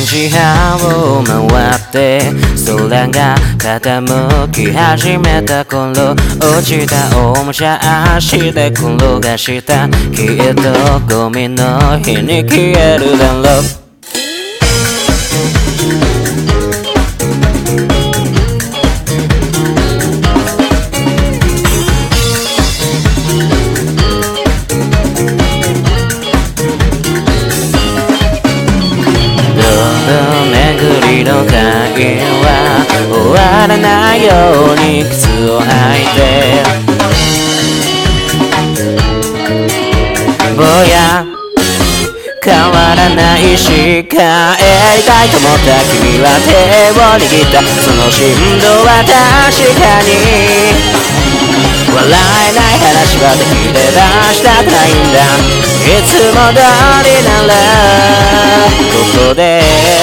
時半を回って空が傾き始めた頃、落ちたおもちゃ足で転がした。きっとゴミの日に消えるだろう。巡りの会は終わらないように靴を履いて、ぼや変わらないし帰りたいと思った君は手を握った。その振動は確かに笑えない話はできて出したくないんだ。いつも通りならここで